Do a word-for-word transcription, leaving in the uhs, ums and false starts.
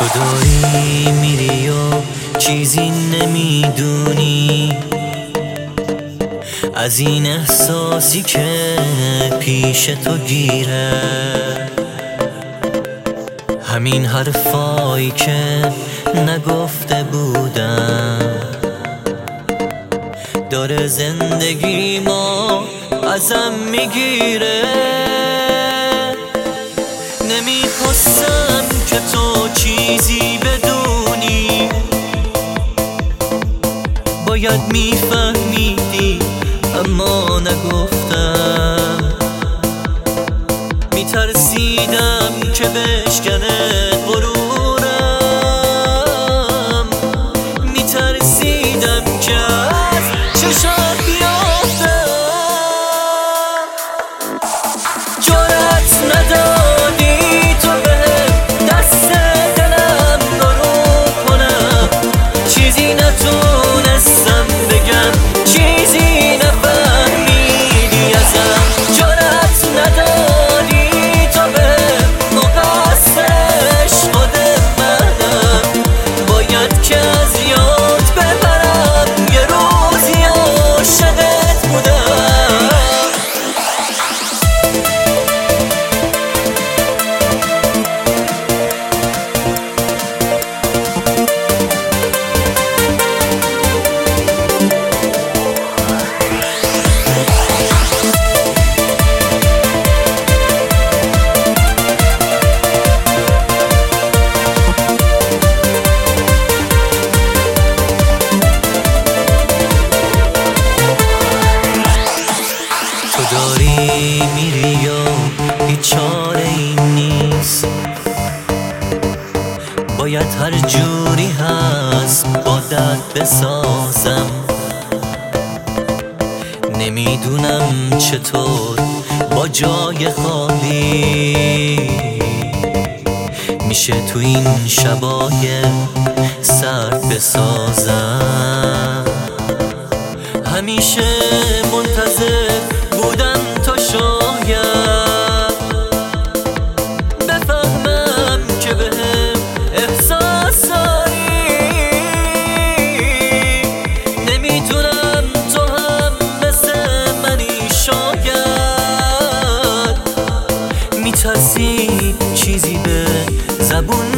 تو داری میری و چیزی نمیدونی از این احساسی که پیش تو گیره، همین حرفایی که نگفته بودم داره زندگی ما ازم میگیره. نمیخواستم که تو چیزی بدونی، باید میفهمیدی اما نگفتم. میترسیدم که بشکنه غرورم، میترسیدم که از چشم بیافتم. جرأت ندادی تو بهم دست دلم رو کنم، چیزی نتونستم بگم، چیزی نفهمیدی ازم. جرأت ندادی تو بهم مقصر عشق منم، باید که از یاد ببرم یه روزی عاشقت بودم. تو داری میری و هیچ چاره ای نیست، باید هر جوری هست با درد بسازم. نمیدونم چطور با جای خالی میشه تو این شبای سرد بسازم. همیشه منتظر بودم تا شاید بفهمم که بهم احساس داری. نمیتونم تو هم مثل منی شاید، میترسی چیزی به زبون